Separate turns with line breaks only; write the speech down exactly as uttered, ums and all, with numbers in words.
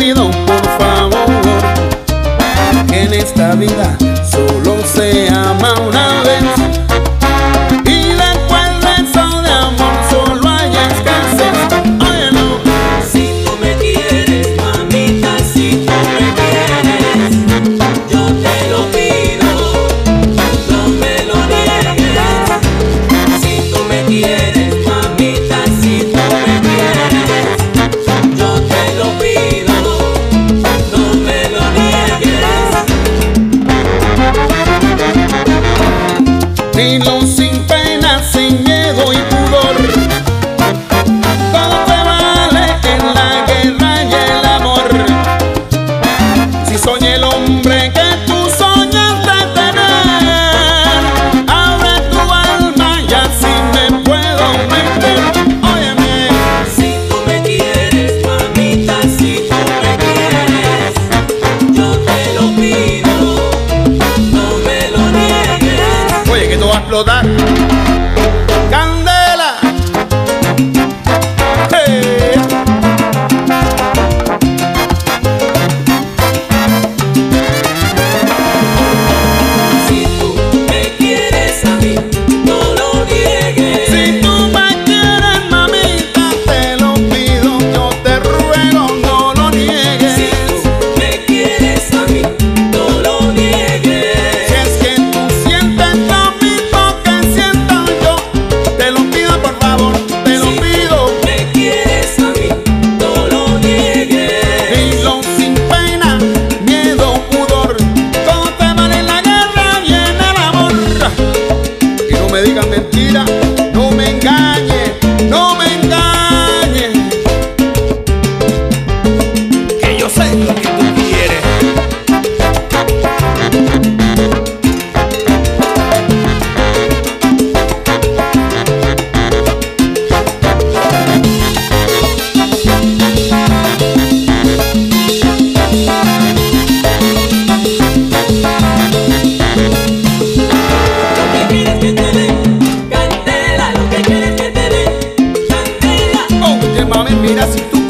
pido por favor que en esta vida solo se ama una vez. Y después de eso de amor solo hay escasez. Oye, no.
Si tú me quieres, mamita, si tú me quieres, yo te lo pido, no me lo niegues. Si tú me quieres, mamita, si tú me quieres, yo te lo pido, no me lo niegues.
Dilo sin pena, sin miedo y pudor. Todo te vale en la guerra y el amor. Si soy el hombre que tú soñaste tener, abre tu alma y así me puedo meter. Óyeme.
Si tú me quieres, mamita, si tú me quieres, yo te lo pido, no me lo niegues.
Oye, que esto va a explotar. Candela. Hey.
Si tú me quieres a mí, no lo niegues.
Si tú me quieres, mamita, te lo pido, yo te ruego, no lo niegues.
Si tú me quieres a mí, no lo niegues.
Si es que tú sientes lo mismo que siento yo, te lo pido por favor, te lo
Si
pido.
tú me quieres a mí, no lo niegues.
Dilo sin pena, miedo, pudor. Todo te vale en la guerra y en el amor. Y no me digan mentira, no me engañes, no me engañes, que yo sé lo que tú quieres.
Lo que quieres que te dé, candela, lo que quieres que te dé, candela.
Oye, mami, mira si tú